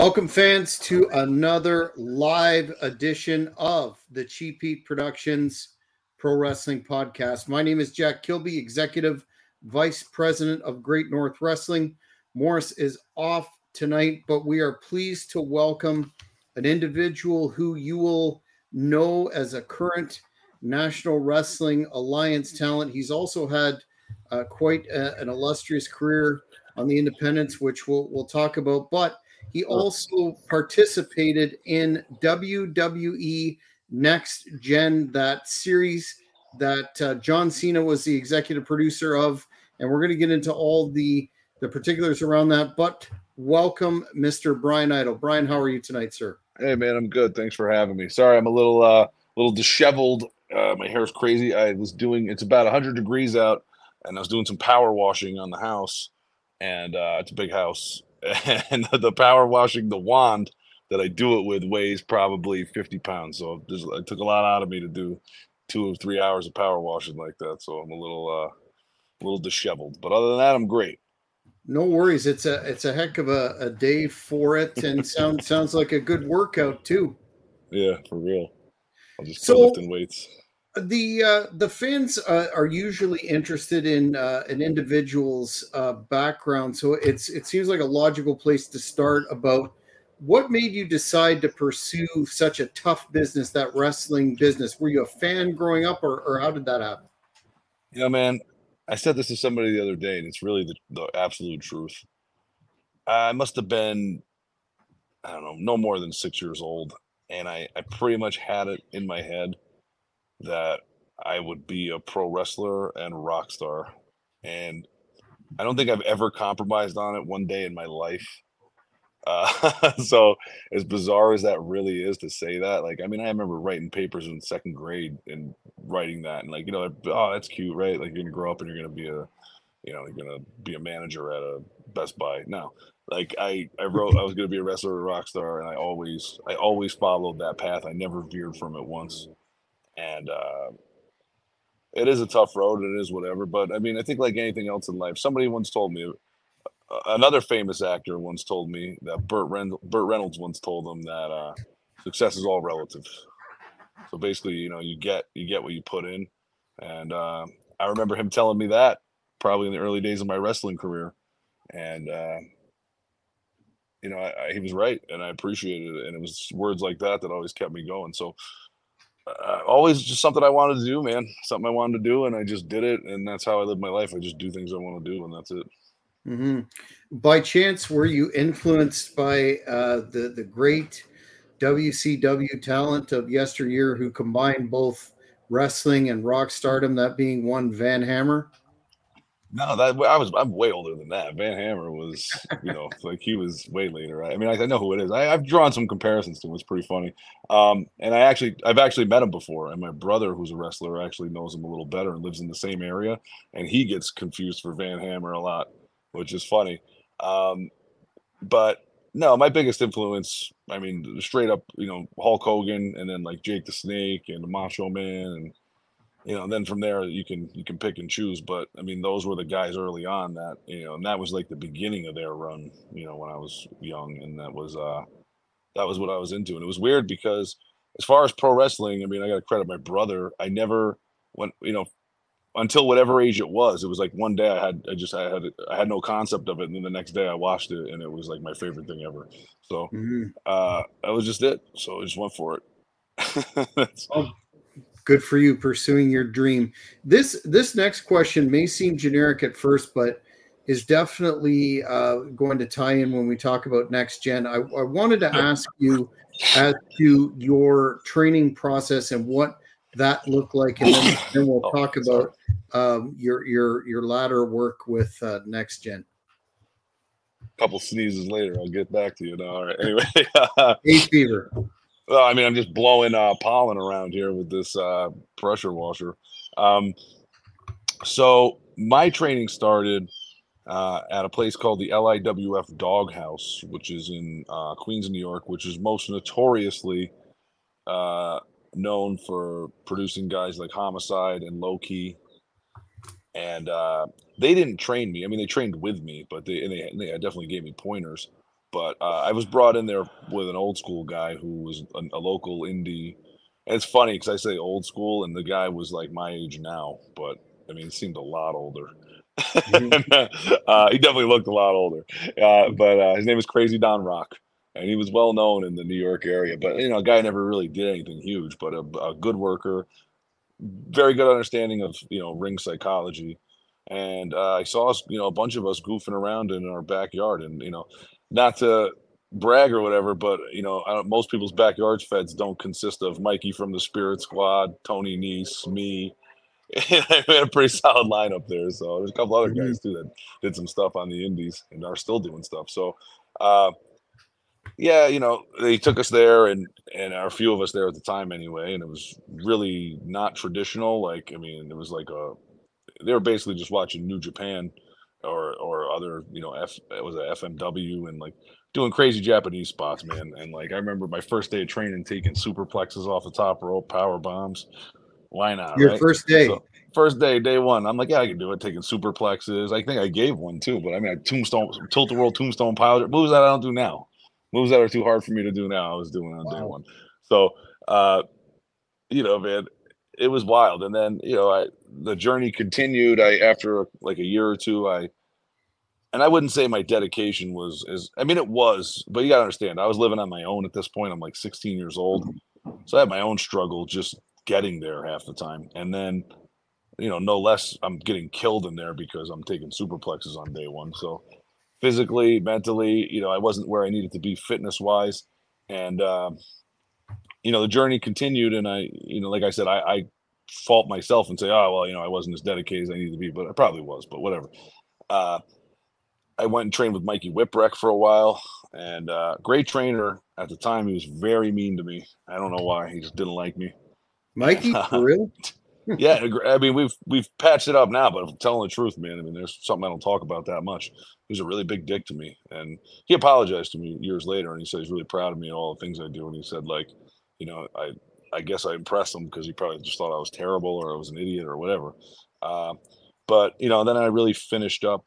Welcome, fans, to another live edition of the Cheap Heat Productions Pro Wrestling Podcast. My name is Jack Kilby, Executive Vice President of Great North Wrestling. Morris is off tonight, but we are pleased to welcome an individual who you will know as a current National Wrestling Alliance talent. He's also had quite an illustrious career on the independents, which we'll talk about, but he also participated in WWE Next Gen, that series that John Cena was the executive producer of, and we're going to get into all the particulars around that. But welcome, Mr. Brian Idle. Brian, how are you tonight, sir? Hey, man, I'm good. Thanks for having me. Sorry, I'm a little disheveled. My hair's crazy. It's about 100 degrees out, and I was doing some power washing on the house, and it's a big house. And the power washing, the wand that I do it with weighs probably 50 pounds. So it took a lot out of me to do 2 or 3 hours of power washing like that. So I'm a little disheveled. But other than that, I'm great. No worries. It's a heck of a day for it, and sounds like a good workout too. Yeah, for real. I'll just start lifting weights. The fans are usually interested in an individual's background, so it seems like a logical place to start. About what made you decide to pursue such a tough business, that wrestling business? Were you a fan growing up, or how did that happen? Yeah, man, I said this to somebody the other day, and it's really the absolute truth. I must have been, I don't know, no more than 6 years old, and I pretty much had it in my head that I would be a pro wrestler and rock star. And I don't think I've ever compromised on it one day in my life. So as bizarre as that really is to say that, like, I mean, I remember writing papers in second grade and writing that, and like, oh, that's cute, right? Like, you're gonna grow up and you're gonna be you're gonna be a manager at a Best Buy. No, like I wrote I was gonna be a wrestler or a rock star, and I always followed that path. I never veered from it once. And it is a tough road. It is whatever. But I mean, I think like anything else in life, somebody once told me, another famous actor once told me that Burt Reynolds once told him that success is all relative. So basically, you get what you put in. And I remember him telling me that probably in the early days of my wrestling career. And, he was right, and I appreciated it. And it was words like that always kept me going. So always just something I wanted to do, man. Something I wanted to do, and I just did it, and that's how I live my life. I just do things I want to do, and that's it. Mm-hmm. By chance, were you influenced by the great WCW talent of yesteryear who combined both wrestling and rock stardom, that being one Van Hammer? No, I'm way older than that. Van Hammer was, like he was way later. Right? I mean, I know who it is. I've drawn some comparisons to him. It's pretty funny. And I've actually met him before, and my brother, who's a wrestler, actually knows him a little better and lives in the same area, and he gets confused for Van Hammer a lot, which is funny. But no, my biggest influence, I mean, straight up, Hulk Hogan, and then like Jake the Snake and the Macho Man, and then from there you can pick and choose. But I mean, those were the guys early on that, and that was like the beginning of their run, when I was young, and that was what I was into. And it was weird because as far as pro wrestling, I mean, I got to credit my brother. I never went, until whatever age it was like one day I had no concept of it, and then the next day I watched it, and it was like my favorite thing ever. So that was just it. So I just went for it. Good for you pursuing your dream. This next question may seem generic at first, but is definitely going to tie in when we talk about Next Gen. I wanted to ask you as to your training process and what that looked like, and then we'll talk about your latter work with Next Gen. A couple sneezes later, I'll get back to you. No, all right. Anyway, hay fever. Well, I mean, I'm just blowing pollen around here with this pressure washer. So my training started at a place called the LIWF Doghouse, which is in Queens, New York, which is most notoriously known for producing guys like Homicide and Low Key. And they didn't train me. I mean, they trained with me, but they definitely gave me pointers. But I was brought in there with an old school guy who was a local indie. And it's funny because I say old school, and the guy was like my age now, but I mean, he seemed a lot older. Mhm. He definitely looked a lot older. But his name was Crazy Don Rock, and he was well known in the New York area. But a guy never really did anything huge, but a good worker, very good understanding of ring psychology. And I saw us, a bunch of us goofing around in our backyard, and not to brag or whatever, but most people's backyard feds don't consist of Mikey from the Spirit Squad, Tony Nese, me. And I had a pretty solid lineup there. So there's a couple other Mhm. guys too that did some stuff on the indies and are still doing stuff. So uh, yeah, they took us there, and a few of us there at the time anyway, and it was really not traditional. Like, I mean, it was like they were basically just watching New Japan or other, it was a FMW, and like doing crazy Japanese spots, man. And like I remember my first day of training taking superplexes off the top rope, power bombs. Why not, Your right? first day. So first day one, I'm like, yeah, I can do it, taking superplexes. I think I gave one too, but I mean, tombstone, tilt-a-whirl, tombstone pile, moves that I don't do now. Moves that are too hard for me to do now, I was doing on day one. So, man, it was wild. And then, the journey continued. After like a year or two, and I wouldn't say my dedication was it was, but you got to understand, I was living on my own at this point. I'm like 16 years old. So I had my own struggle just getting there half the time. And then, no less, I'm getting killed in there because I'm taking superplexes on day one. So physically, mentally, I wasn't where I needed to be fitness wise. And, the journey continued. And I, like I said, I fault myself and say, oh, well, I wasn't as dedicated as I needed to be, but I probably was, but whatever. I went and trained with Mikey Whipwreck for a while, and great trainer at the time. He was very mean to me. I don't know why. He just didn't like me. Mikey, And, for real? yeah, I mean, we've patched it up now, but I'm telling the truth, man. I mean, there's something I don't talk about that much. He was a really big dick to me, and he apologized to me years later, and he said he's really proud of me and all the things I do. And he said, like, I guess I impressed him because he probably just thought I was terrible or I was an idiot or whatever. But then I really finished up.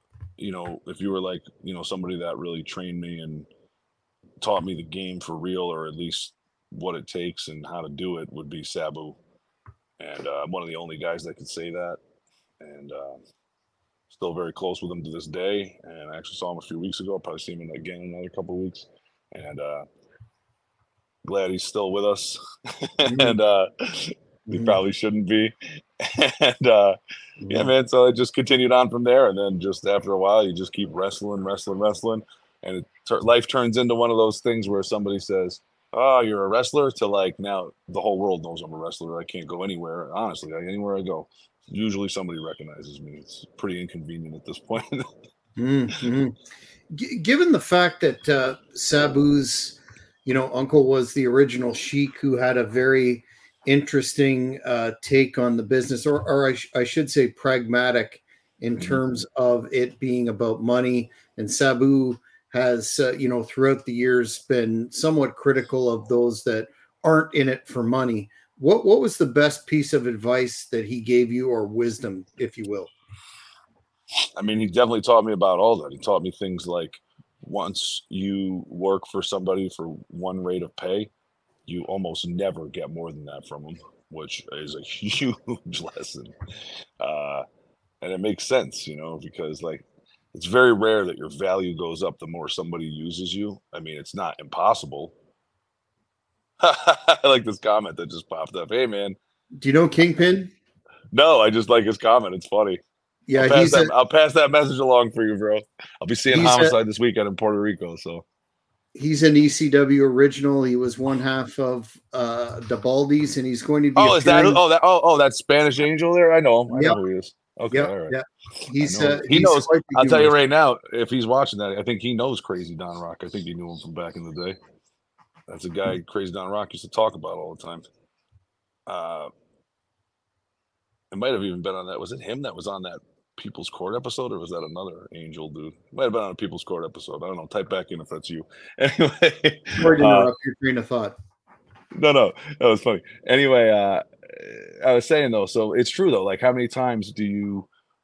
If you were like, somebody that really trained me and taught me the game for real, or at least what it takes and how to do it, would be Sabu. And I'm one of the only guys that could say that. And still very close with him to this day. And I actually saw him a few weeks ago. I'll probably see him again in another couple of weeks. And glad he's still with us. And he probably shouldn't be. And yeah, man. So it just continued on from there. And then just after a while, you just keep wrestling. And life turns into one of those things where somebody says, oh, you're a wrestler, to like, now the whole world knows I'm a wrestler. I can't go anywhere. Honestly, anywhere I go, usually somebody recognizes me. It's pretty inconvenient at this point. Mm-hmm. Given the fact that Sabu's, uncle was the original Sheik who had a very interesting take on the business, or I should say pragmatic in terms of it being about money. And Sabu has, throughout the years been somewhat critical of those that aren't in it for money. What was the best piece of advice that he gave you, or wisdom, if you will? I mean, he definitely taught me about all that. He taught me things like, once you work for somebody for one rate of pay, you almost never get more than that from them, which is a huge lesson. And it makes sense, because like, it's very rare that your value goes up the more somebody uses you. I mean, it's not impossible. I like this comment that just popped up. Hey, man. Do you know Kingpin? No, I just like his comment. It's funny. Yeah, I'll pass that message along for you, bro. I'll be seeing Homicide this weekend in Puerto Rico. So he's an ECW original. He was one half of the Baldies, and he's going to be. Oh, is that? That Spanish Angel there? I know him. I know who he is. Okay, all right. Yeah, he knows. I'll tell you right now, if he's watching that, I think he knows Crazy Don Rock. I think he knew him from back in the day. That's a guy Crazy Don Rock used to talk about all the time. It might have even been on that. Was it him that was on that People's Court episode, or was that another Angel dude? It might have been on a People's Court episode. I don't know. Type back in if that's you. Anyway, sorry to interrupt your train of thought. No, that was funny. Anyway, I was saying though, so it's true though. Like, how many times do you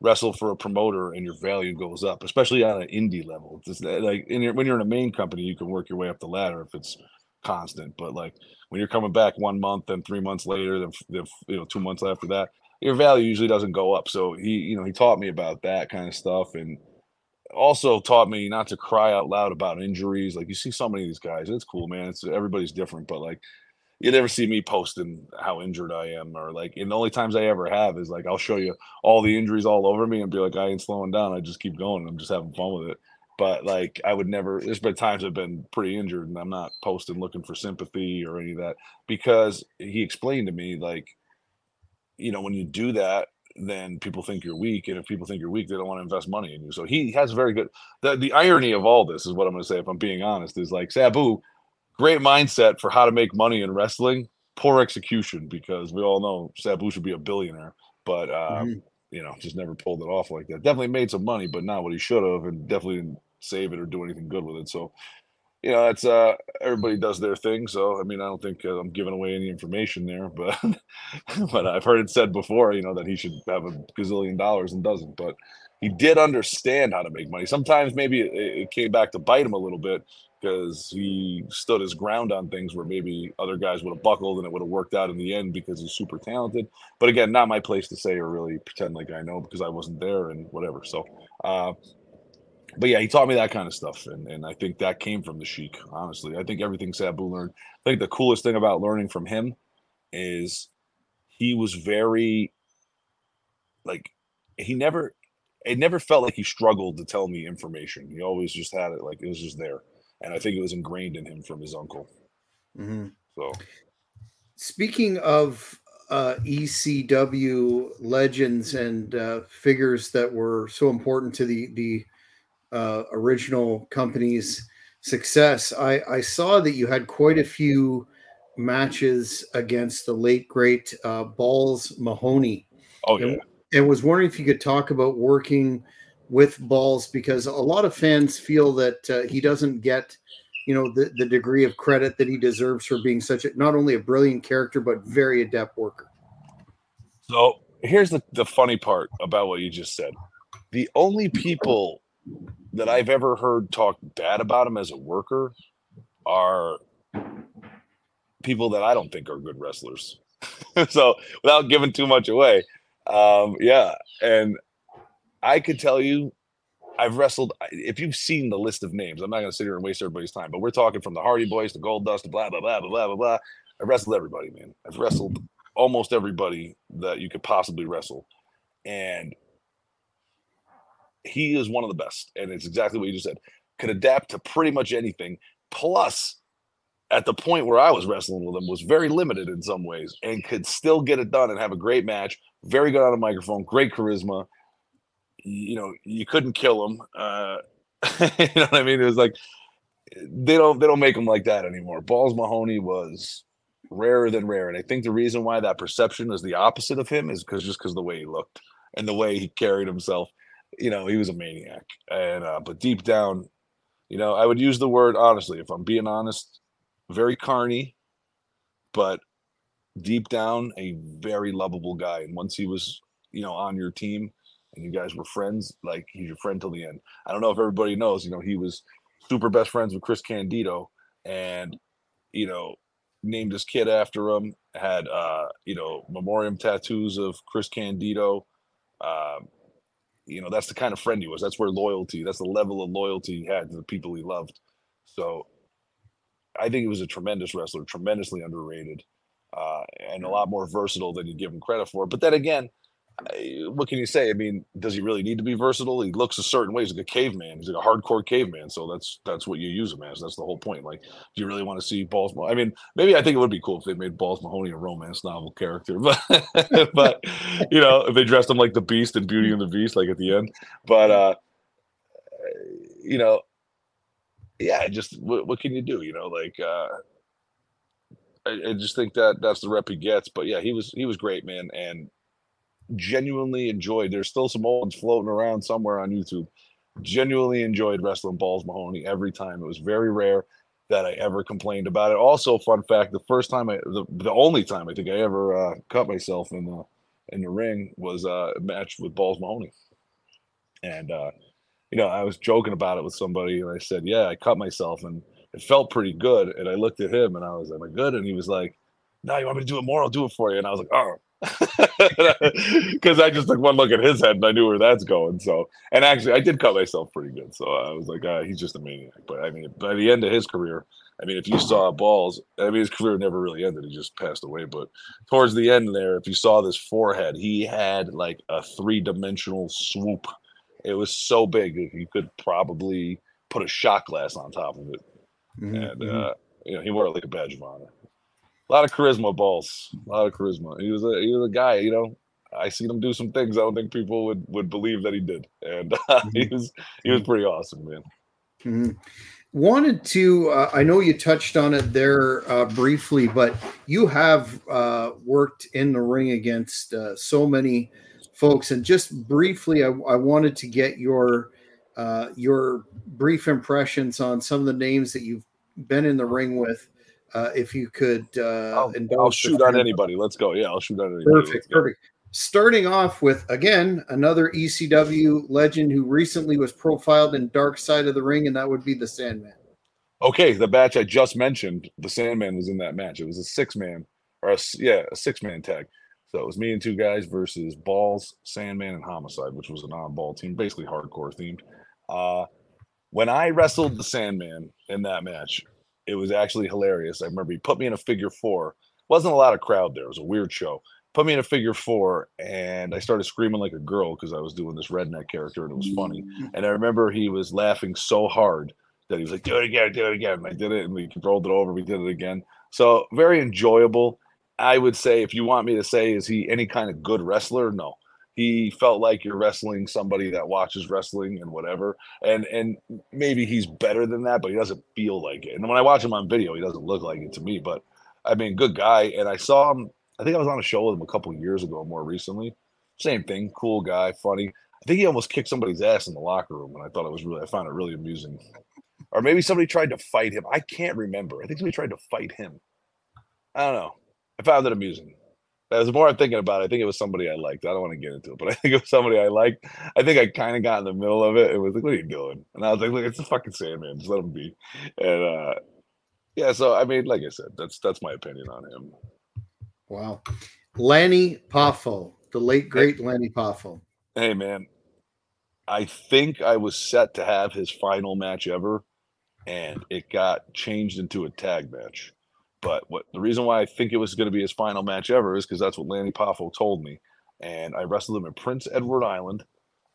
wrestle for a promoter and your value goes up, especially on an indie level. It's just like when you're in a main company, you can work your way up the ladder if it's constant. But like when you're coming back 1 month, then 3 months later, then 2 months after that, your value usually doesn't go up. So he taught me about that kind of stuff, and also taught me not to cry out loud about injuries. Like you see so many of these guys, it's cool, man. It's everybody's different, but like you never see me posting how injured I am, or like, and the only times I ever have is like I'll show you all the injuries all over me and be like, I ain't slowing down. I just keep going. I'm just having fun with it. But like I would never. There's been times I've been pretty injured, and I'm not posting looking for sympathy or any of that, because he explained to me like, when you do that, then people think you're weak, and if people think you're weak, they don't want to invest money in you. So he has very good. The irony of all this is what I'm going to say, if I'm being honest, is like Sabu, great mindset for how to make money in wrestling, poor execution, because we all know Sabu should be a billionaire, but just never pulled it off like that. Definitely made some money, but not what he should have, and definitely didn't save it or do anything good with it. So that's everybody does their thing. So I mean, I don't think I'm giving away any information there, but but I've heard it said before, that he should have a gazillion dollars and doesn't. But he did understand how to make money. Sometimes maybe it came back to bite him a little bit, because he stood his ground on things where maybe other guys would have buckled and it would have worked out in the end because he's super talented. But again, not my place to say or really pretend like I know, because I wasn't there and whatever. So, but yeah, he taught me that kind of stuff, and I think that came from the Sheik. Honestly, I think everything Sabu learned. I think the coolest thing about learning from him is he was very like it never felt like he struggled to tell me information. He always just had it, like it was just there, and I think it was ingrained in him from his uncle. Mm-hmm. So, speaking of ECW legends and figures that were so important to the original company's success, I saw that you had quite a few matches against the late great Balls Mahoney. oh yeah, and was wondering if you could talk about working with Balls, because a lot of fans feel that he doesn't get the degree of credit that he deserves for being such not only a brilliant character but very adept worker. So here's the funny part about what you just said. The only people that I've ever heard talk bad about him as a worker are people that I don't think are good wrestlers. So without giving too much away, yeah. And I could tell you, I've wrestled, if you've seen the list of names, I'm not going to sit here and waste everybody's time, but we're talking from the Hardy Boys to Goldust to blah, blah, blah, blah, blah, blah, blah. I've wrestled everybody, man. I've wrestled almost everybody that you could possibly wrestle. And he is one of the best. And it's exactly what you just said. Could adapt to pretty much anything. Plus, at the point where I was wrestling with him, was very limited in some ways and could still get it done and have a great match. Very good on a microphone, great charisma. You couldn't kill him. You know what I mean? It was like they don't make him like that anymore. Balls Mahoney was rarer than rare, and I think the reason why that perception is the opposite of him is because of the way he looked and the way he carried himself. He was a maniac, and but deep down, I would use the word, honestly, if I'm being honest, very carny, but deep down, a very lovable guy. And once he was, on your team and you guys were friends, like he's your friend till the end. I don't know if everybody knows, he was super best friends with Chris Candido, and, named his kid after him, had, memoriam tattoos of Chris Candido. That's the kind of friend he was. That's that's the level of loyalty he had to the people he loved. So I think he was a tremendous wrestler, tremendously underrated, and a lot more versatile than you give him credit for. But then again, what can you say? I mean, does he really need to be versatile? He looks a certain way. He's like a caveman. He's like a hardcore caveman. So that's what you use him as. That's the whole point. Like, do you really want to see Balls? I mean, maybe I think it would be cool if they made Balls Mahoney a romance novel character, but but if they dressed him like the Beast in Beauty and the Beast, like at the end. But yeah, just what can you do? I just think that's the rep he gets. But yeah, he was great, man, and genuinely enjoyed. There's still some old ones floating around somewhere on YouTube. Genuinely enjoyed wrestling Balls Mahoney every time. It was very rare that I ever complained about it. Also, fun fact: the only time I think I ever cut myself in the ring was a match with Balls Mahoney. And I was joking about it with somebody, and I said, "Yeah, I cut myself, and it felt pretty good." And I looked at him, and I was like, "Am I good?" And he was like, "No, you want me to do it more? I'll do it for you." And I was like, "Oh," because I just took one look at his head, and I knew where that's going. So, and actually, I did cut myself pretty good. So I was like, "He's just a maniac." But I mean, by the end of his career, I mean, if you saw Balls, I mean, his career never really ended. He just passed away. But towards the end there, if you saw this forehead, he had like a 3-dimensional swoop. It was so big that you could probably put a shot glass on top of it. And he wore it like a badge of honor. A lot of charisma, Balls. A lot of charisma. He was a guy. I seen him do some things I don't think people would believe that he did, and he was pretty awesome, man. Wanted to, I know you touched on it there briefly, but you have worked in the ring against so many folks. And just briefly, I wanted to get your brief impressions on some of the names that you've been in the ring with. If you could I'll shoot on anybody. Let's go. Yeah, I'll shoot on anybody. Perfect. Starting off with, again, another ECW legend who recently was profiled in Dark Side of the Ring, and that would be the Sandman. Okay, the match I just mentioned, the Sandman was in that match. It was a 6-man, or a 6-man tag. So it was me and 2 guys versus Balls, Sandman, and Homicide, which was an on-ball team, basically hardcore themed. When I wrestled the Sandman in that match, it was actually hilarious. I remember he put me in a figure 4. Wasn't a lot of crowd there. It was a weird show. Put me in a figure 4, and I started screaming like a girl because I was doing this redneck character, and it was funny. And I remember he was laughing so hard that he was like, do it again. And I did it, and we rolled it over. We did it again. So very enjoyable. I would say, if you want me to say, is he any kind of good wrestler? No. He felt like you're wrestling somebody that watches wrestling and whatever. And maybe he's better than that, but he doesn't feel like it. And when I watch him on video, he doesn't look like it to me. But, I mean, good guy. And I saw him, I think I was on a show with him a couple of years ago, more recently. Same thing. Cool guy, funny. I think he almost kicked somebody's ass in the locker room, and I found it really amusing. Or maybe somebody tried to fight him. I can't remember. I think somebody tried to fight him. I don't know. I found it amusing. As the more I'm thinking about it, I think it was somebody I liked. I don't want to get into it, but I think it was somebody I liked. I think I kind of got in the middle of it. It was like, what are you doing? And I was like, look, it's the fucking Sandman. Just let him be. And yeah, so I mean, like I said, that's my opinion on him. Wow. Lanny Poffo, the late, great Lanny Poffo. Hey, man. I think I was set to have his final match ever, and it got changed into a tag match. But the reason why I think it was going to be his final match ever is because that's what Lanny Poffo told me. And I wrestled him in Prince Edward Island,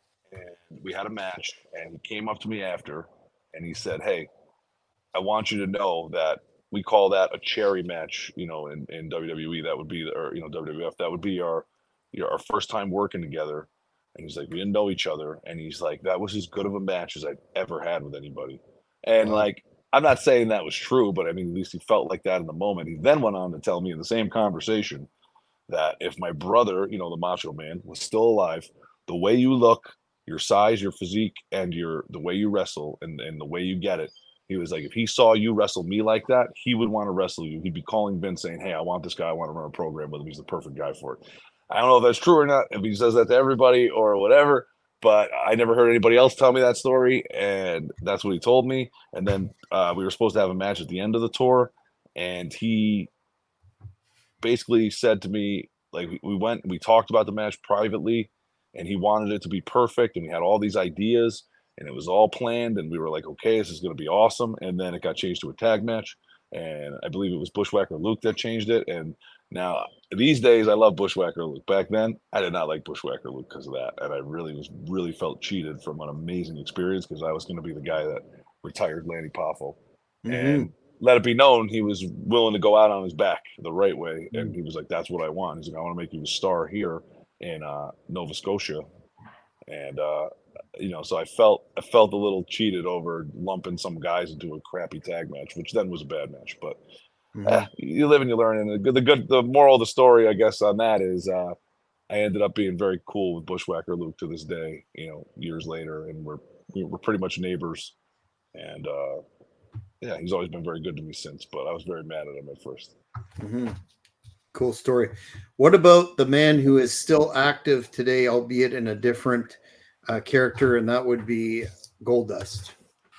and we had a match, and he came up to me after, and he said, hey, I want you to know that we call that a cherry match, in WWE. That would be, or, WWF, that would be our first time working together. And he's like, we didn't know each other. And he's like, that was as good of a match as I've ever had with anybody. And like, I'm not saying that was true, but I mean, at least he felt like that in the moment. He then went on to tell me in the same conversation that if my brother, the Macho Man, was still alive, the way you look, your size, your physique, and the way you wrestle and the way you get it, he was like, if he saw you wrestle me like that, he would want to wrestle you. He'd be calling Vince saying, hey, I want this guy. I want to run a program with him. He's the perfect guy for it. I don't know if that's true or not, if he says that to everybody or whatever, but I never heard anybody else tell me that story, and that's what he told me. And then we were supposed to have a match at the end of the tour, and he basically said to me, like, we talked about the match privately, and he wanted it to be perfect, and we had all these ideas, and it was all planned, and we were like, okay, this is going to be awesome. And then it got changed to a tag match, and I believe it was Bushwhacker Luke that changed it. And now these days I love Bushwhacker Luke. Back then I did not like Bushwhacker Luke because of that, and I really felt cheated from an amazing experience because I was going to be the guy that retired Lanny Poffo. And let it be known he was willing to go out on his back the right way, and he was like, that's what I want. He's like, I want to make you a star here in Nova Scotia. And so I felt a little cheated over lumping some guys into a crappy tag match, which then was a bad match. But you live and you learn. And the moral of the story, I guess, on that is I ended up being very cool with Bushwhacker Luke to this day, years later, and we're pretty much neighbors. And he's always been very good to me since, but I was very mad at him at first. Cool story. What about the man who is still active today, albeit in a different character, and that would be Goldust.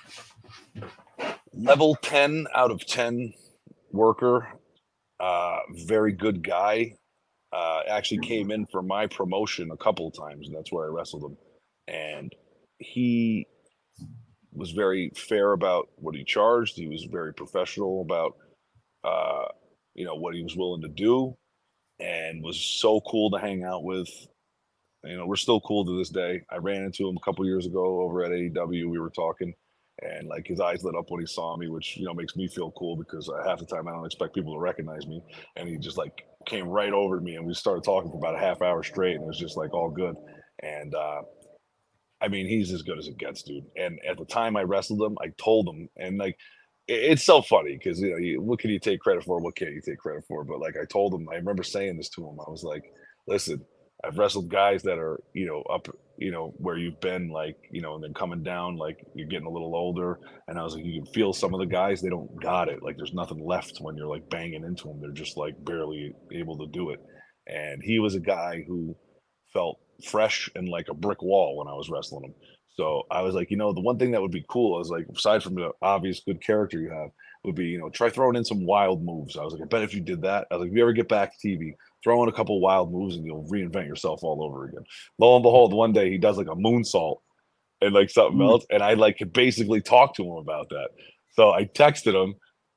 Level 10 out of 10 worker. Very good guy. Actually came in for my promotion a couple of times, and that's where I wrestled him. And he was very fair about what he charged. He was very professional about, what he was willing to do, and was so cool to hang out with. We're still cool to this day. I ran into him a couple years ago over at AEW. We were talking, and like his eyes lit up when he saw me, which makes me feel cool because half the time I don't expect people to recognize me. And he just like came right over to me, and we started talking for about a half hour straight, and it was just like all good. And I mean, he's as good as it gets, dude. And at the time I wrestled him, I told him, and like it's so funny because what can you take credit for? What can't you take credit for? But like I told him, I remember saying this to him. I was like, listen, I've wrestled guys that are, up, where you've been like, and then coming down, like you're getting a little older. And I was like, you can feel some of the guys, they don't got it. Like there's nothing left when you're like banging into them. They're just like barely able to do it. And he was a guy who felt fresh and like a brick wall when I was wrestling him. So I was like, the one thing that would be cool is like, aside from the obvious good character you have, would be, try throwing in some wild moves. I was like, I bet if you did that, I was like, if you ever get back to TV, throw in a couple wild moves and you'll reinvent yourself all over again. Lo and behold, one day he does like a moonsault and like something else. And I like could basically talk to him about that. So I texted him.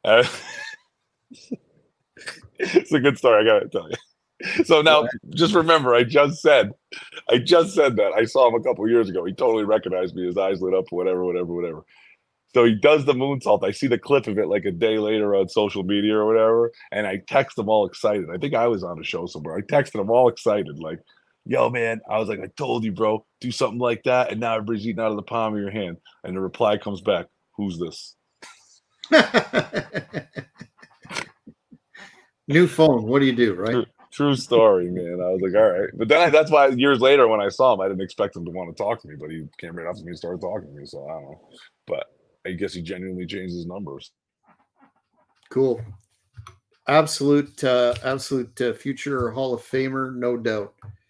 It's a good story. I got to tell you. So now just remember, I just said that I saw him a couple years ago. He totally recognized me. His eyes lit up, whatever. So he does the moonsault. I see the clip of it like a day later on social media or whatever. And I text him all excited. I think I was on a show somewhere. I texted him all excited, like, yo, man, I was like, I told you, bro, do something like that. And now everybody's eating out of the palm of your hand. And the reply comes back, who's this? New phone. What do you do, right? True story, man. I was like, all right. But then that's why years later when I saw him, I didn't expect him to want to talk to me, but he came right up to me and started talking to me. So I don't know. But I guess he genuinely changed his numbers. Cool. Absolute future Hall of Famer, no doubt.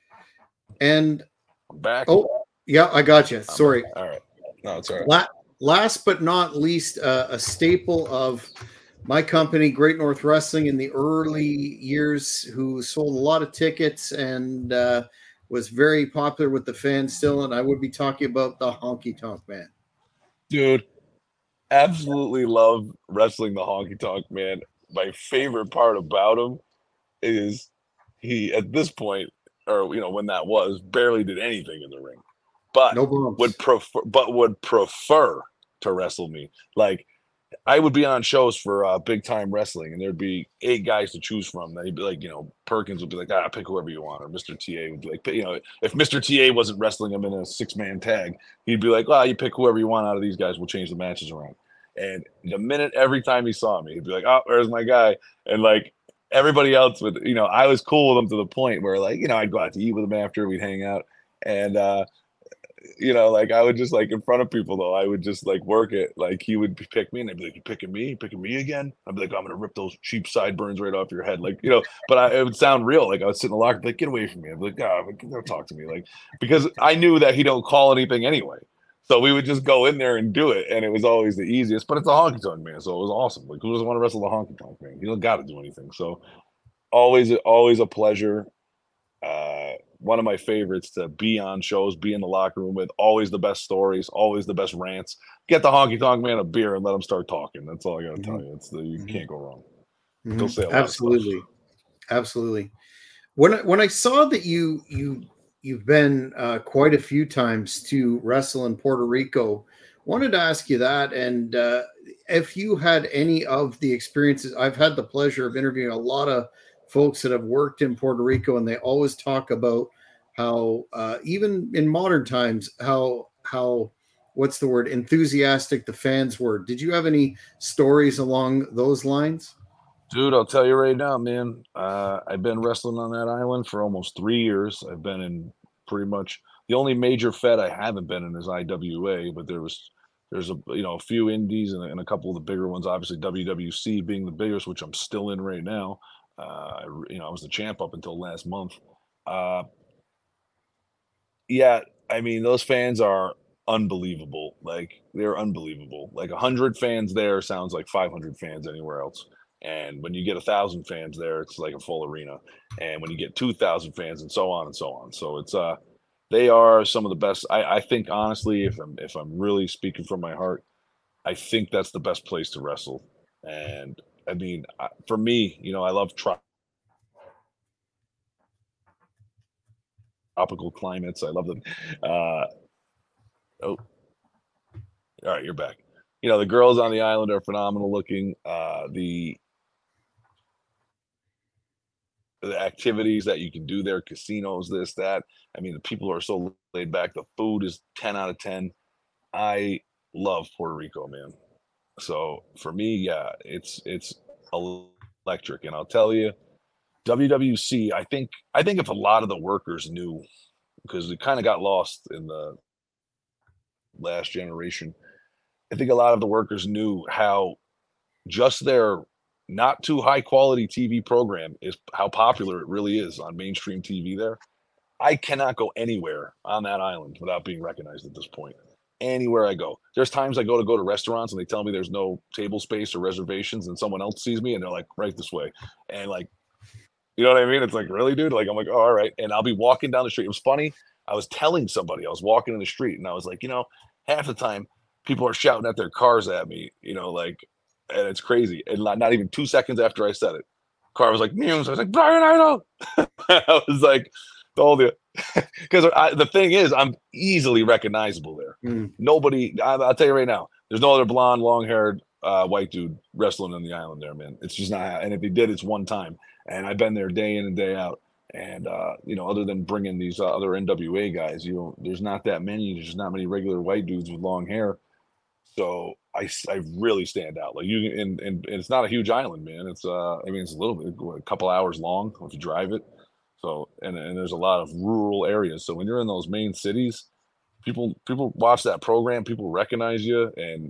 And I'm back. Oh, yeah, I got you. Sorry. All right. No, it's all right. Last but not least, a staple of my company, Great North Wrestling, in the early years, who sold a lot of tickets and was very popular with the fans still. And I would be talking about the Honky Tonk Man. Dude, absolutely love wrestling the Honky Tonk Man. My favorite part about him is he, at this point, or when that was, barely did anything in the ring, but would prefer to wrestle me. Like I would be on shows for big time wrestling, and there'd be 8 guys to choose from. They'd be like, Perkins would be like, pick whoever you want, or Mr. TA would be like, if Mr. TA wasn't wrestling him in a 6-man tag, he'd be like, you pick whoever you want out of these guys. We'll change the matches around. And the minute every time he saw me, he'd be like, there's my guy, and like everybody else would, I was cool with him to the point where like, I'd go out to eat with him after, we'd hang out, and like I would just like in front of people though, I would just like work it. Like he would pick me and they'd be like, you picking me again? I'd be like, I'm gonna rip those cheap sideburns right off your head. Like, but it would sound real. Like I would sit in the locker, like, get away from me. I'd be like, don't talk to me. Like, because I knew that he don't call anything anyway. So we would just go in there and do it. And it was always the easiest, but it's a Honky Tonk Man. So it was awesome. Like who doesn't want to wrestle the Honky Tonk Man? You don't got to do anything. So always a pleasure. One of my favorites to be on shows, be in the locker room with, always the best stories, always the best rants. Get the Honky Tonk Man a beer and let him start talking. That's all I got to tell you. You can't go wrong. He'll say a lot of stuff. Absolutely. When I saw that you've been quite a few times to wrestle in Puerto Rico, wanted to ask you that, and if you had any of the experiences. I've had the pleasure of interviewing a lot of folks that have worked in Puerto Rico, and they always talk about how even in modern times, how what's the word, enthusiastic the fans were. Did you have any stories along those lines? Dude, I'll tell you right now, man. I've been wrestling on that island for almost 3 years. I've been in pretty much the only major fed I haven't been in is IWA, but there's a few indies and a couple of the bigger ones. Obviously, WWC being the biggest, which I'm still in right now. I was the champ up until last month. Yeah, I mean, those fans are unbelievable. Like they're unbelievable. Like 100 fans there sounds like 500 fans anywhere else. And when you get 1,000 fans there, it's like a full arena. And when you get 2,000 fans, and so on and so on. So it's they are some of the best. I think honestly, if I'm really speaking from my heart, I think that's the best place to wrestle. And I mean, for me, I love tropical climates. I love them. Oh, all right, you're back. The girls on the island are phenomenal looking. The activities that you can do there, casinos, this, that. I mean, the people are so laid back. The food is 10 out of 10. I love Puerto Rico, man. So for me, yeah, it's electric. And I'll tell you, WWC, I think if a lot of the workers knew, because we kind of got lost in the last generation, I think a lot of the workers knew how just their not too high quality TV program is how popular it really is on mainstream TV there. I cannot go anywhere on that island without being recognized at this point. Anywhere I go. There's times I go to restaurants and they tell me there's no table space or reservations and someone else sees me and they're like, right this way. And like, you know what I mean? It's like, really, dude? Like, I'm like, oh, all right. And I'll be walking down the street. It was funny. I was telling somebody, I was walking in the street and I was like, half the time people are shouting at their cars at me, like, and it's crazy. And not even 2 seconds after I said it, car was like, Muse. I was like, Brian Idol. I was like, told you. Because the thing is, I'm easily recognizable there. Nobody, I'll tell you right now, there's no other blonde, long haired white dude wrestling on the island there, man. It's just not, and if he did, it's one time. And I've been there day in and day out. And other than bringing these other NWA guys, there's not that many. There's not many regular white dudes with long hair. So I really stand out. Like and it's not a huge island, man. It's I mean it's a little bit, a couple hours long if you drive it. So and there's a lot of rural areas. So when you're in those main cities, people watch that program, people recognize you, and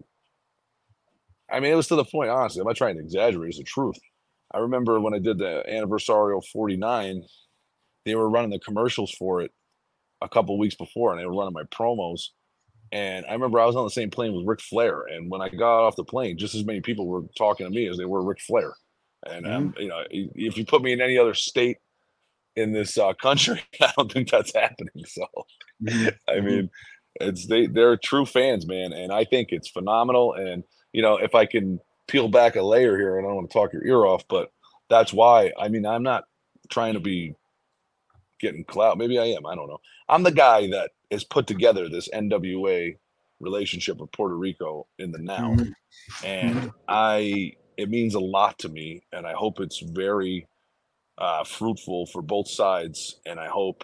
I mean it was to the point. Honestly, I'm not trying to exaggerate. It's the truth. I remember when I did the Anniversario 49, they were running the commercials for it a couple weeks before, and they were running my promos. And I remember I was on the same plane with Ric Flair, and when I got off the plane, just as many people were talking to me as they were Ric Flair. And if you put me in any other state in this country, I don't think that's happening. So, I mean, they're true fans, man, and I think it's phenomenal. And if I can peel back a layer here, and I don't want to talk your ear off, but that's why. I mean, I'm not trying to be getting clout. Maybe I am. I don't know. I'm the guy that has put together this NWA relationship with Puerto Rico in the now. And it means a lot to me. And I hope it's very fruitful for both sides. And I hope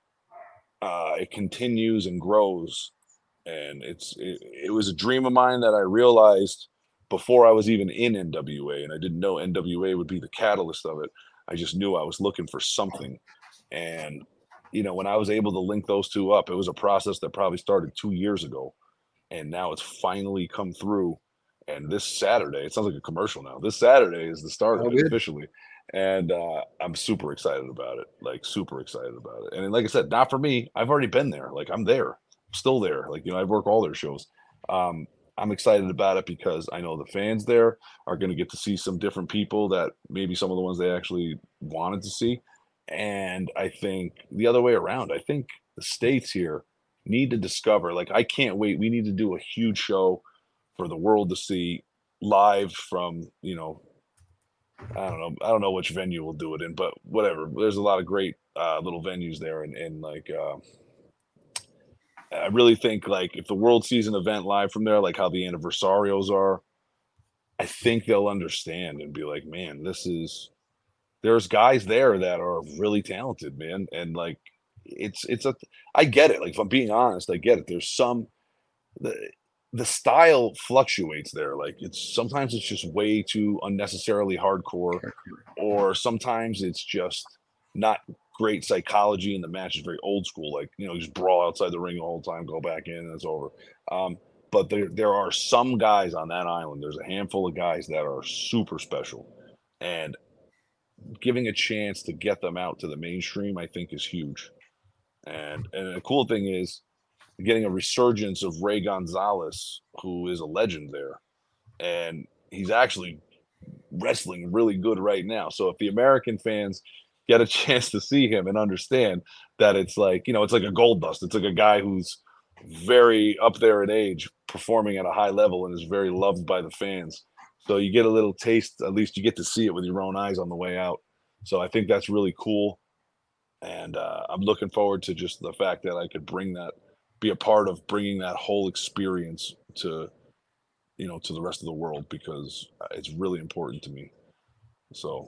it continues and grows. And it was a dream of mine that I realized before I was even in NWA. And I didn't know NWA would be the catalyst of it. I just knew I was looking for something. And, when I was able to link those two up, it was a process that probably started 2 years ago. And now it's finally come through. And this Saturday, it sounds like a commercial now. This Saturday is the start of it officially. And I'm super excited about it. Like, super excited about it. And like I said, not for me. I've already been there. Like, I'm there, still there. Like, I work all their shows. I'm excited about it because I know the fans there are going to get to see some different people that maybe some of the ones they actually wanted to see. And I think the other way around, I think the states here need to discover, like, I can't wait. We need to do a huge show for the world to see live from, I don't know which venue we'll do it in, but whatever. There's a lot of great little venues there. And like, I really think like if the world sees an event live from there, like how the anniversarios are, I think they'll understand and be like, man, there's guys there that are really talented, man. And like, I get it. Like, if I'm being honest, I get it. There's the, the style fluctuates there. Like sometimes it's just way too unnecessarily hardcore, or sometimes it's just not great psychology and the match is very old school. Like, you just brawl outside the ring the whole time, go back in and it's over. But there are some guys on that island. There's a handful of guys that are super special, and giving a chance to get them out to the mainstream, I think, is huge. And the cool thing is, getting a resurgence of Ray Gonzalez, who is a legend there, and he's actually wrestling really good right now. So if the American fans get a chance to see him and understand that it's like, it's like a gold dust. It's like a guy who's very up there in age, performing at a high level and is very loved by the fans. So you get a little taste, at least you get to see it with your own eyes on the way out. So I think that's really cool. And I'm looking forward to just the fact that I could be a part of bringing that whole experience to the rest of the world, because it's really important to me. So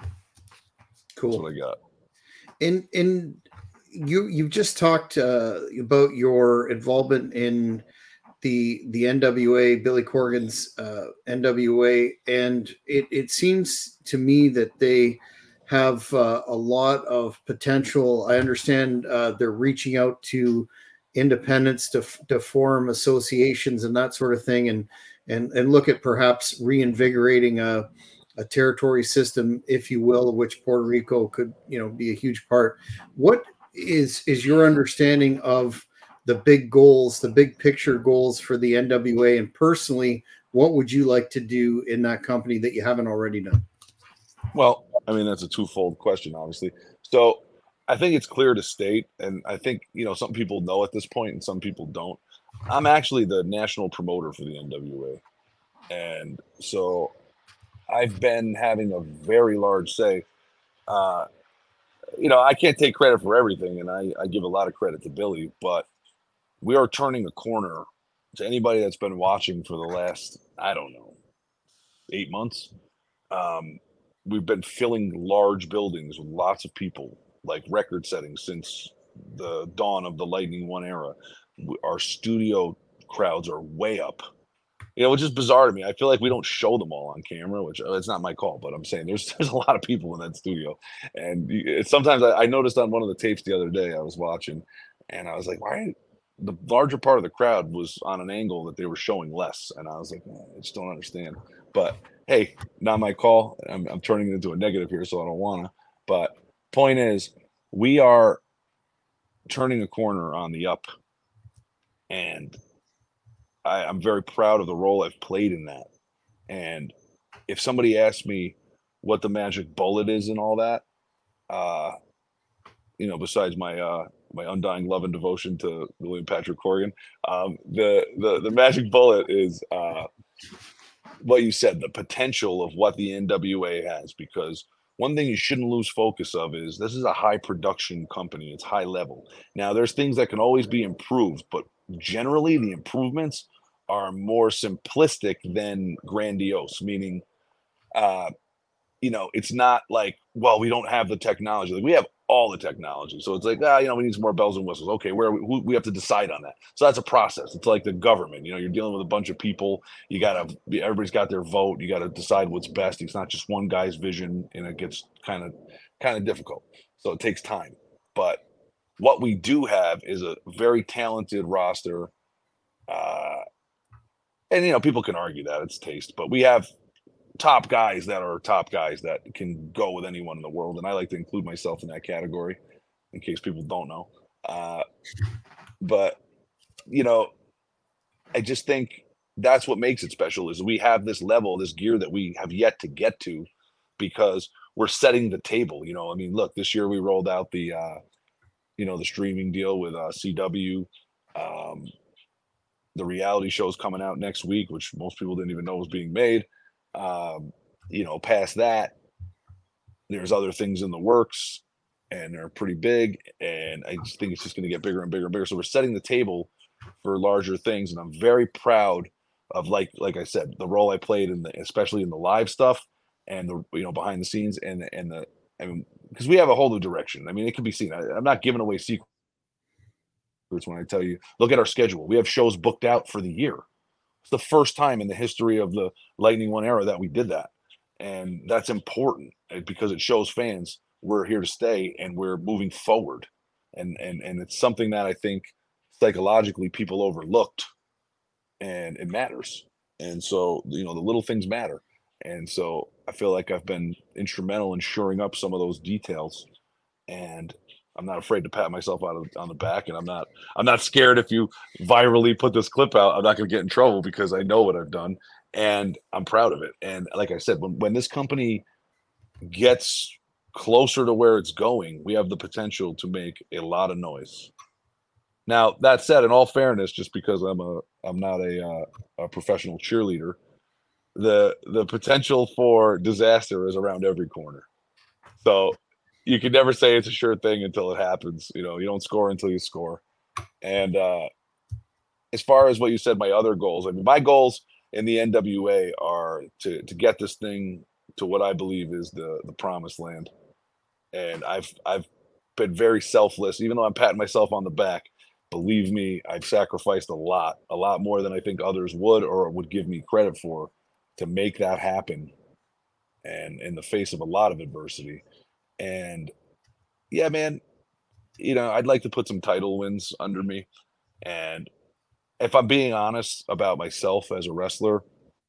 that's Cool. what I got. And you've just talked about your involvement in the NWA, Billy Corgan's NWA, and it seems to me that they have a lot of potential. I understand they're reaching out to independents to form associations and that sort of thing, and look at perhaps reinvigorating a territory system, if you will, which Puerto Rico could be a huge part. What is your understanding of the big goals, the big picture goals for the NWA, and personally, what would you like to do in that company that you haven't already done? Well, I mean, that's a twofold question, obviously. So I think it's clear to state, and I think, some people know at this point and some people don't. I'm actually the national promoter for the NWA. And so I've been having a very large say. Uh, I can't take credit for everything, and I give a lot of credit to Billy, but we are turning a corner. To anybody that's been watching for the last, I don't know, 8 months, um, we've been filling large buildings with lots of people, like record setting since the dawn of the Lightning One era. Our studio crowds are way up, which is bizarre to me. I feel like we don't show them all on camera, which it's not my call, but I'm saying there's a lot of people in that studio, and sometimes I noticed on one of the tapes the other day I was watching, and I was like, why? The larger part of the crowd was on an angle that they were showing less, and I was like, I just don't understand. But hey, not my call. I'm turning it into a negative here, so I don't wanna. But point is, we are turning a corner on the up, and I'm very proud of the role I've played in that. And if somebody asks me what the magic bullet is and all that, uh, besides my undying love and devotion to William Patrick Corgan, the magic bullet is what you said, the potential of what the NWA has. Because one thing you shouldn't lose focus of is this is a high production company. It's high level. Now, there's things that can always be improved, but generally the improvements are more simplistic than grandiose, meaning uh, it's not like, well, we don't have the technology. Like, we have all the technology. So it's like, we need some more bells and whistles. Okay, we have to decide on that. So that's a process. It's like the government. You're dealing with a bunch of people. Everybody's got their vote. You got to decide what's best. It's not just one guy's vision, and it gets kind of difficult. So it takes time. But what we do have is a very talented roster. And people can argue that it's taste, but we have top guys that are top guys that can go with anyone in the world, and I like to include myself in that category in case people don't know. But I just think that's what makes it special, is we have this level, this gear that we have yet to get to, because we're setting the table. I mean, look, this year we rolled out the streaming deal with CW. The reality show's coming out next week, which most people didn't even know was being made. Past that, there's other things in the works, and they're pretty big. And I just think it's just going to get bigger and bigger and bigger. So we're setting the table for larger things, and I'm very proud of, like I said, the role I played especially in the live stuff, and the behind the scenes, I mean, because we have a whole new direction. I mean, it can be seen. I'm not giving away secrets when I tell you, look at our schedule. We have shows booked out for the year. It's the first time in the history of the Lightning One era that we did that. And that's important, because it shows fans we're here to stay and we're moving forward. And it's something that I think psychologically people overlooked, and it matters. And so, the little things matter. And so I feel like I've been instrumental in shoring up some of those details. And I'm not afraid to pat myself on the back, and I'm not scared if you virally put this clip out. I'm not going to get in trouble because I know what I've done, and I'm proud of it. And like I said, when this company gets closer to where it's going, we have the potential to make a lot of noise. Now, that said, in all fairness, just because I'm not a professional cheerleader, the potential for disaster is around every corner. So you can never say it's a sure thing until it happens. You know, you don't score until you score. And as far as what you said, my other goals, I mean, my goals in the NWA are to get this thing to what I believe is the promised land. And I've been very selfless, even though I'm patting myself on the back. Believe me, I've sacrificed a lot more than I think others would or would give me credit for to make that happen. And in the face of a lot of adversity. And yeah, man, you know, I'd like to put some title wins under me. And if I'm being honest about myself as a wrestler,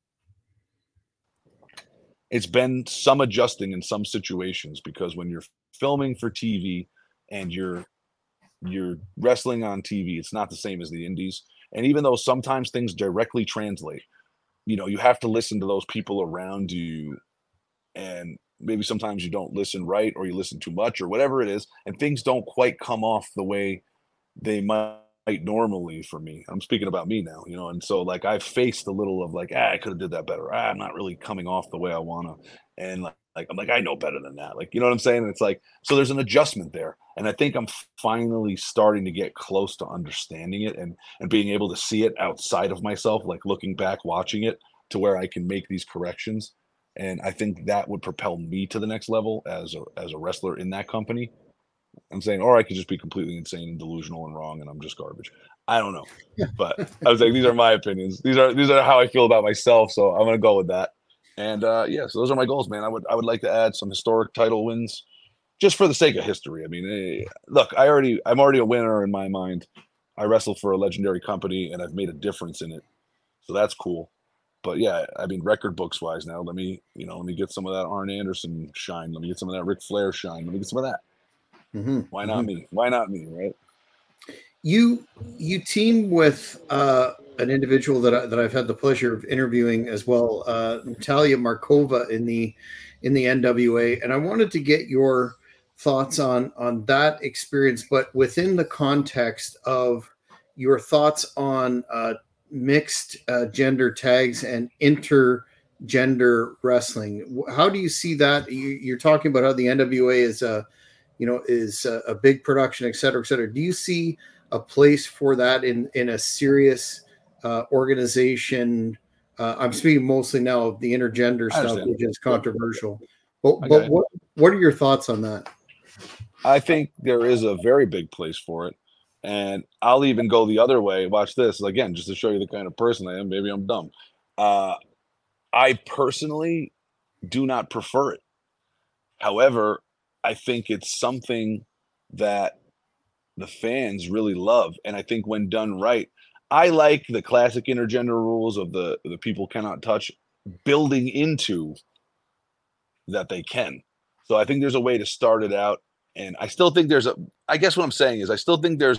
it's been some adjusting in some situations because when you're filming for TV and you're wrestling on TV, it's not the same as the indies. And even though sometimes things directly translate, you know, you have to listen to those people around you, and maybe sometimes you don't listen right or you listen too much or whatever it is, and things don't quite come off the way they might normally for me. I'm speaking about me now, you know, and so like I've faced a little of like, I could have did that better. I'm not really coming off the way I want to. And like I'm like, I know better than that. Like, you know what I'm saying? And it's like, so there's an adjustment there. And I think I'm finally starting to get close to understanding it and being able to see it outside of myself, like looking back, watching it to where I can make these corrections. And I think that would propel me to the next level as a wrestler in that company. I'm saying, or I could just be completely insane and delusional and wrong, and I'm just garbage. I don't know, but I was like, these are my opinions. These are how I feel about myself. So I'm gonna go with that. And yeah, so those are my goals, man. I would like to add some historic title wins, just for the sake of history. I mean, look, I'm already a winner in my mind. I wrestle for a legendary company, and I've made a difference in it, so that's cool. But yeah, I mean, record books wise now, let me get some of that Arn Anderson shine. Let me get some of that Ric Flair shine. Let me get some of that. Mm-hmm. Why not me? Why not me? Right? You team with an individual that I've had the pleasure of interviewing as well, Natalia Markova in the NWA, and I wanted to get your thoughts on that experience, but within the context of your thoughts on mixed gender tags and intergender wrestling. How do you see that? You're talking about how the NWA is a big production, et cetera, et cetera. Do you see a place for that in a serious organization? I'm speaking mostly now of the intergender stuff, which is controversial. But what are your thoughts on that? I think there is a very big place for it. And I'll even go the other way. Watch this. Again, just to show you the kind of person I am. Maybe I'm dumb. I personally do not prefer it. However, I think it's something that the fans really love. And I think when done right, I like the classic intergender rules of the people cannot touch, building into that they can. So I think there's a way to start it out. And I still think I guess what I'm saying is I still think there's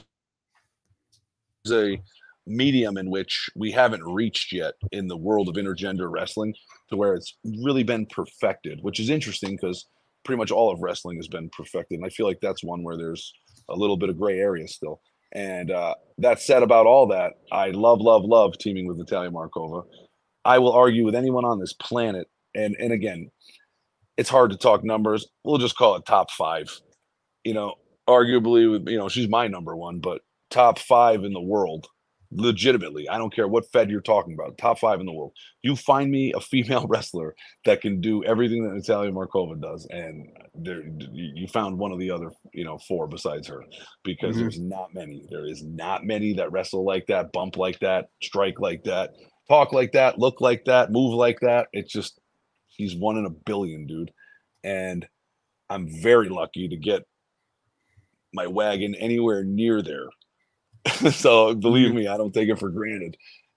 a medium in which we haven't reached yet in the world of intergender wrestling to where it's really been perfected, which is interesting because pretty much all of wrestling has been perfected. And I feel like that's one where there's a little bit of gray area still. And that said about all that, I love teaming with Natalia Markova. I will argue with anyone on this planet. And again, it's hard to talk numbers. We'll just call it top 5. Arguably, she's my number 1, but top 5 in the world, legitimately. I don't care what Fed you're talking about. Top 5 in the world. You find me a female wrestler that can do everything that Natalia Markova does, and you found one of the other, 4 besides her, because there's not many. There is not many that wrestle like that, bump like that, strike like that, talk like that, look like that, move like that. It's just she's 1 in a billion, dude. And I'm very lucky to get my wagon anywhere near there. So believe me, I don't take it for granted.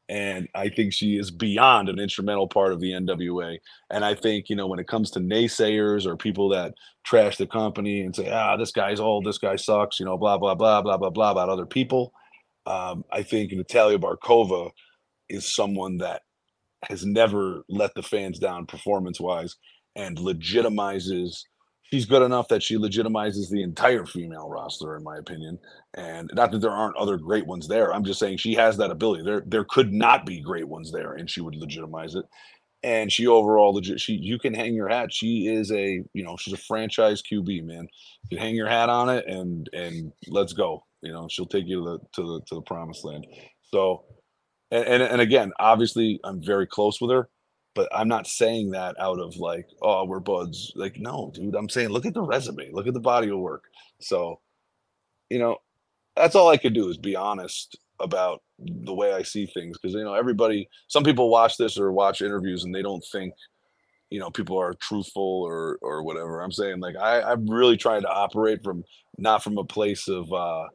And I think she is beyond an instrumental part of the NWA. And I think, when it comes to naysayers or people that trash the company and say, this guy's old, this guy sucks, blah, blah, blah, blah, blah, blah about other people. I think Natalia Barkova is someone that has never let the fans down performance wise and legitimizes. She's good enough that she legitimizes the entire female roster, in my opinion. And not that there aren't other great ones there. I'm just saying she has that ability. There could not be great ones there, and she would legitimize it. And she overall legit. You can hang your hat. She is she's a franchise QB, man. You can hang your hat on it, and let's go. She'll take you to the promised land. So, and again, obviously, I'm very close with her, but I'm not saying that out of like, oh, we're buds. Like, no, dude. I'm saying, look at the resume, look at the body of work. So, you know, that's all I could do is be honest about the way I see things because some people watch this or watch interviews and they don't think people are truthful or whatever. I'm saying like I'm really trying to operate from not from a place of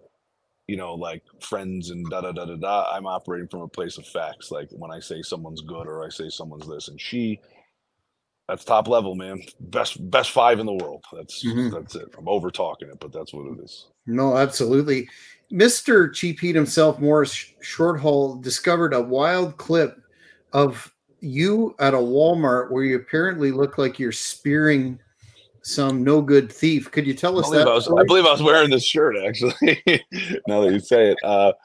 like friends and da da da da da. I'm operating from a place of facts. Like when I say someone's good or I say someone's this, and that's top level, man. Best five in the world. That's it. I'm over talking it, but that's what it is. No, absolutely. Mr. Cheap Heat himself, Morris Shorthall, discovered a wild clip of you at a Walmart where you apparently look like you're spearing some no good thief. Could you tell us that? I believe I was wearing this shirt actually. Now that you say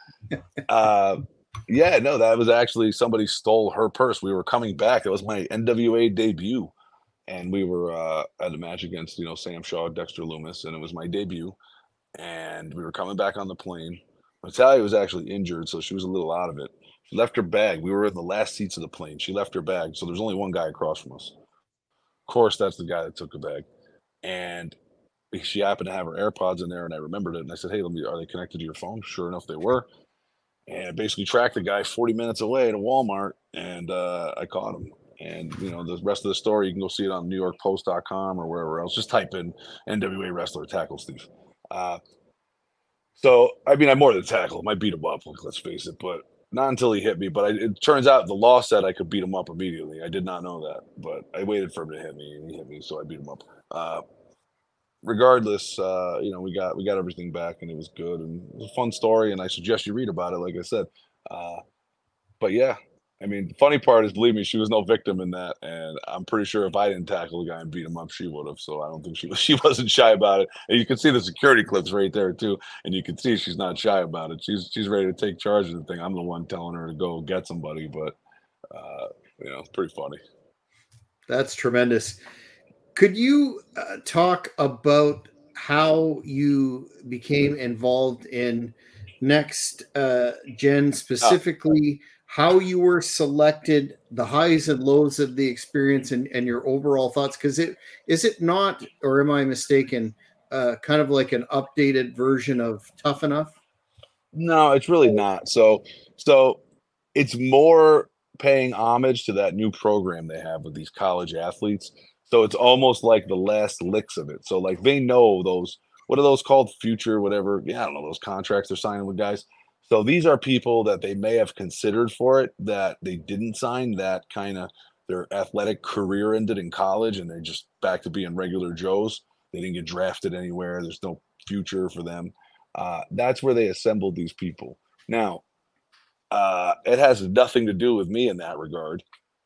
it, yeah, no, that was actually somebody stole her purse. We were coming back. It was my NWA debut, and we were at a match against Sam Shaw, Dexter Loomis, and it was my debut. And we were coming back on the plane. Natalia was actually injured, so she was a little out of it. She left her bag. We were in the last seats of the plane. She left her bag, so there's only one guy across from us. Of course, that's the guy that took the bag. And she happened to have her AirPods in there, and I remembered it. And I said, "Hey, are they connected to your phone?" Sure enough, they were. And I basically tracked the guy 40 minutes away at a Walmart, and I caught him. And the rest of the story, you can go see it on NewYorkPost.com or wherever else. Just type in NWA wrestler tackle Steve. So I mean, I'm more than tackle. I beat him up. Let's face it, but not until he hit me. But it turns out the law said I could beat him up immediately. I did not know that, but I waited for him to hit me, and he hit me, so I beat him up. Regardless, we got everything back, and it was good, and it was a fun story. And I suggest you read about it, like I said. But yeah, I mean, the funny part is, believe me, she was no victim in that, and I'm pretty sure if I didn't tackle the guy and beat him up, she would have. So I don't think she wasn't shy about it. And you can see the security clips right there too, and you can see she's not shy about it. She's ready to take charge of the thing. I'm the one telling her to go get somebody, but it's pretty funny. That's tremendous. Could you talk about how you became involved in Next Gen, specifically how you were selected, the highs and lows of the experience, and your overall thoughts? Because is it not, or am I mistaken, kind of like an updated version of Tough Enough? No, it's really not. So it's more paying homage to that new program they have with these college athletes. So it's almost like the last licks of it. So like they know those, what are those called? Future, whatever. Yeah, I don't know, those contracts they're signing with guys. So these are people that they may have considered for it that they didn't sign, that kind of their athletic career ended in college and they're just back to being regular Joes. They didn't get drafted anywhere. There's no future for them. That's where they assembled these people. Now, it has nothing to do with me in that regard.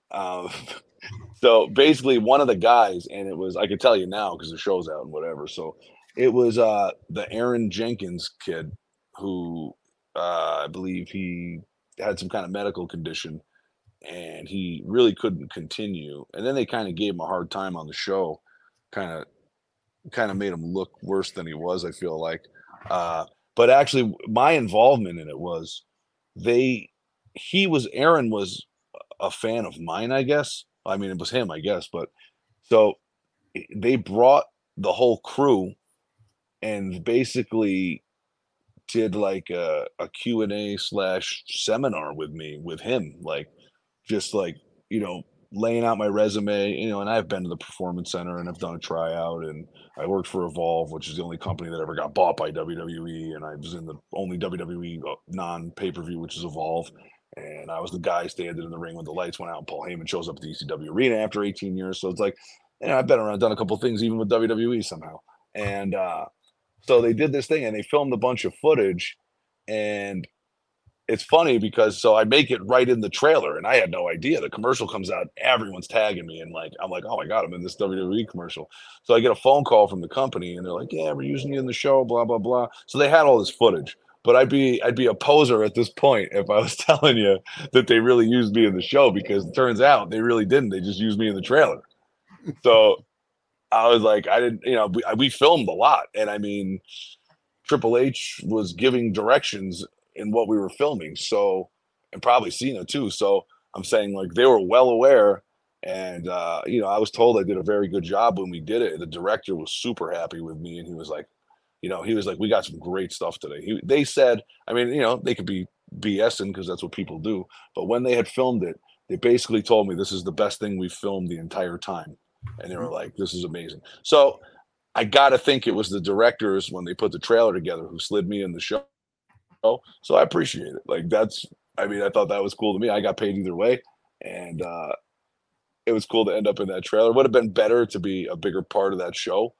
So basically, one of the guys, and it was, I could tell you now because the show's out and whatever. So it was the Aaron Jenkins kid who I believe he had some kind of medical condition and he really couldn't continue. And then they kind of gave him a hard time on the show, kind of made him look worse than he was, I feel like. But actually, my involvement in it was Aaron was a fan of mine, I guess. I mean, it was him, I guess. But so they brought the whole crew and basically did like a Q&A / seminar with him, like just like, laying out my resume, and I've been to the Performance Center and I've done a tryout and I worked for Evolve, which is the only company that ever got bought by WWE. And I was in the only WWE non pay-per-view, which is Evolve. And I was the guy standing in the ring when the lights went out and Paul Heyman shows up at the ECW arena after 18 years. So it's like, I've been around, done a couple things even with WWE somehow. And so they did this thing and they filmed a bunch of footage. And it's funny because so I make it right in the trailer and I had no idea. The commercial comes out, everyone's tagging me, and like I'm like, oh my God, I'm in this WWE commercial. So I get a phone call from the company and they're like, yeah, we're using you in the show, blah, blah, blah. So they had all this footage. But I'd be a poser at this point if I was telling you that they really used me in the show, because it turns out they really didn't. They just used me in the trailer. So I was like, I didn't, we filmed a lot. And I mean, Triple H was giving directions in what we were filming. So, and probably Cena too. So I'm saying like they were well aware. And, I was told I did a very good job when we did it. The director was super happy with me. And he was like, we got some great stuff today. They said, I mean, they could be BSing because that's what people do. But when they had filmed it, they basically told me this is the best thing we've filmed the entire time. And they were like, this is amazing. So I got to think it was the directors when they put the trailer together who slid me in the show. So I appreciate it. Like I thought that was cool to me. I got paid either way. And it was cool to end up in that trailer. Would have been better to be a bigger part of that show.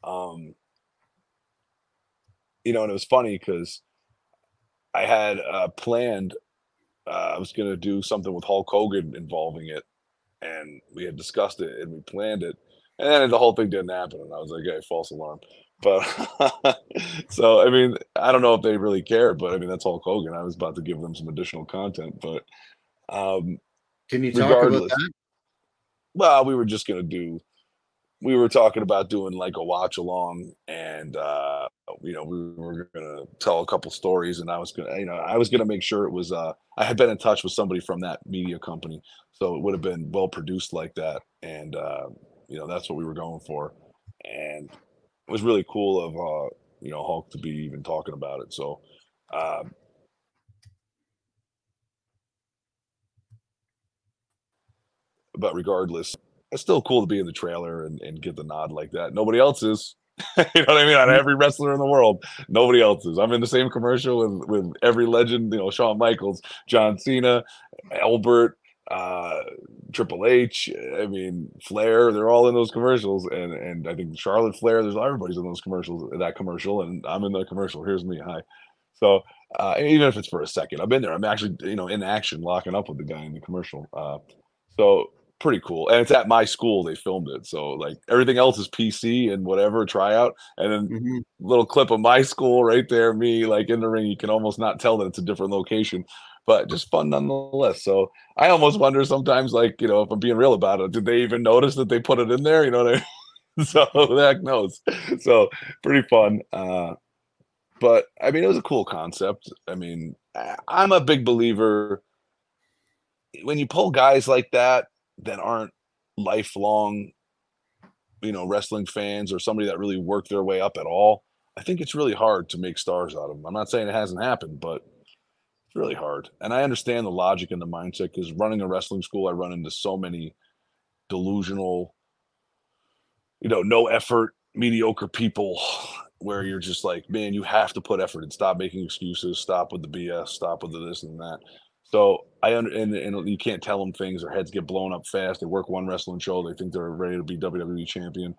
And it was funny because I had planned, I was going to do something with Hulk Hogan involving it. And we had discussed it and we planned it. And then the whole thing didn't happen. And I was like, hey, false alarm. But so, I mean, I don't know if they really care, but I mean, that's Hulk Hogan. I was about to give them some additional content, but can you talk about that? Well, we were talking about doing like a watch along, and we were gonna tell a couple stories, and I was gonna make sure it was I had been in touch with somebody from that media company, so it would have been well produced like that, and that's what we were going for, and it was really cool of Hulk to be even talking about it. So but regardless, it's still cool to be in the trailer and get the nod like that. Nobody else is. You know what I mean? On every wrestler in the world, nobody else is. I'm in the same commercial with every legend, Shawn Michaels, John Cena, Albert, Triple H, I mean, Flair, they're all in those commercials. And I think Charlotte Flair, everybody's in those commercials, that commercial, and I'm in the commercial. Here's me. Hi. So even if it's for a second, I've been there. I'm actually, in action, locking up with the guy in the commercial. So pretty cool. And it's at my school they filmed it. So like everything else is PC and whatever, tryout. And then little clip of my school right there, me like in the ring. You can almost not tell that it's a different location, but just fun nonetheless. So I almost wonder sometimes, like, if I'm being real about it, did they even notice that they put it in there? You know what I mean? So the heck knows. So pretty fun. But I mean, it was a cool concept. I mean, I'm a big believer when you pull guys like that aren't lifelong, wrestling fans, or somebody that really worked their way up at all. I think it's really hard to make stars out of them. I'm not saying it hasn't happened, but it's really hard. And I understand the logic and the mindset, because running a wrestling school, I run into so many delusional, no effort, mediocre people where you're just like, man, you have to put effort and stop making excuses, stop with the BS, stop with the this and that. So and you can't tell them things. Their heads get blown up fast. They work one wrestling show, they think they're ready to be WWE champion.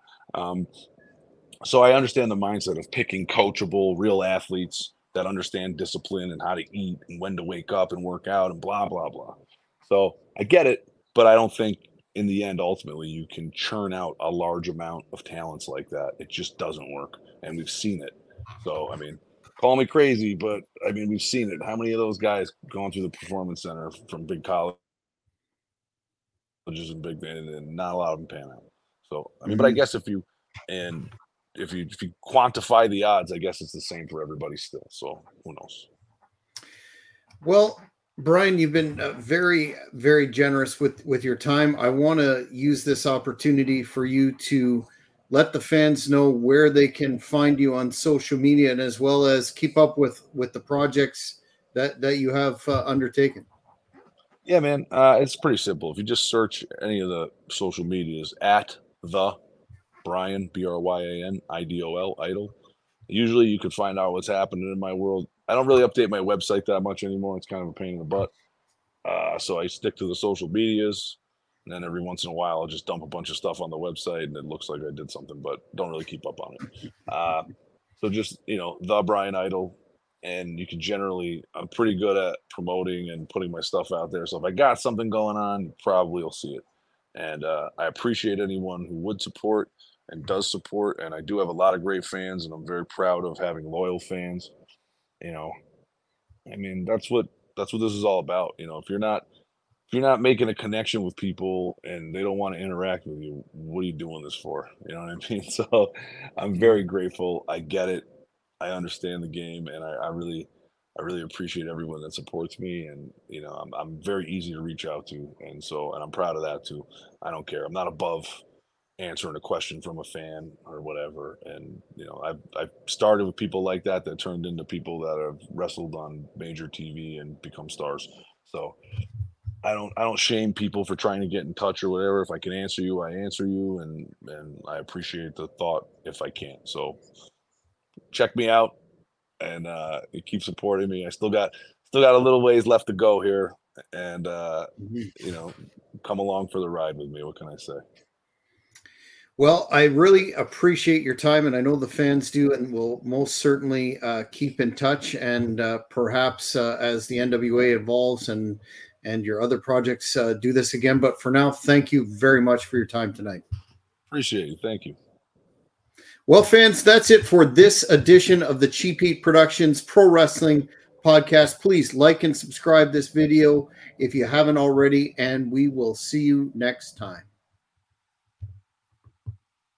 So I understand the mindset of picking coachable, real athletes that understand discipline and how to eat and when to wake up and work out and blah blah blah. So I get it, but I don't think in the end, ultimately, you can churn out a large amount of talents like that. It just doesn't work, and we've seen it. So I mean, call me crazy, but I mean, we've seen it. How many of those guys going through the performance center from big colleges and big and not a lot of them pan out? So I mean, but I guess if you quantify the odds, I guess it's the same for everybody still. So who knows? Well, Brian, you've been very, very generous with your time. I want to use this opportunity for you to let the fans know where they can find you on social media, and as well as keep up with the projects that you have undertaken. Yeah, man, it's pretty simple. If you just search any of the social medias at the Bryan, Bryan Idol, Idol, usually you can find out what's happening in my world. I don't really update my website that much anymore. It's kind of a pain in the butt. So I stick to the social medias, and then every once in a while I'll just dump a bunch of stuff on the website, and it looks like I did something, but don't really keep up on it. So just the Brian Idle, and you can generally I'm pretty good at promoting and putting my stuff out there. So if I got something going on, you probably will see it. And I appreciate anyone who would support and does support. And I do have a lot of great fans, and I'm very proud of having loyal fans. You know, I mean, that's what this is all about. If you're not making a connection with people and they don't want to interact with you, what are you doing this for? You know what I mean? So I'm very grateful. I get it. I understand the game, and I really appreciate everyone that supports me. And I'm very easy to reach out to, and I'm proud of that too. I don't care. I'm not above answering a question from a fan or whatever. And I've started with people like that turned into people that have wrestled on major TV and become stars. So I don't shame people for trying to get in touch or whatever. If I can answer you, I answer you, and I appreciate the thought if I can't. So check me out, and you keep supporting me. I still got a little ways left to go here, and come along for the ride with me. What can I say? Well, I really appreciate your time, and I know the fans do, and will most certainly keep in touch. And perhaps as the NWA evolves and your other projects, do this again. But for now, thank you very much for your time tonight. Appreciate you. Thank you. Well, fans, that's it for this edition of the Cheap Heat Productions Pro Wrestling Podcast. Please like and subscribe this video if you haven't already, and we will see you next time.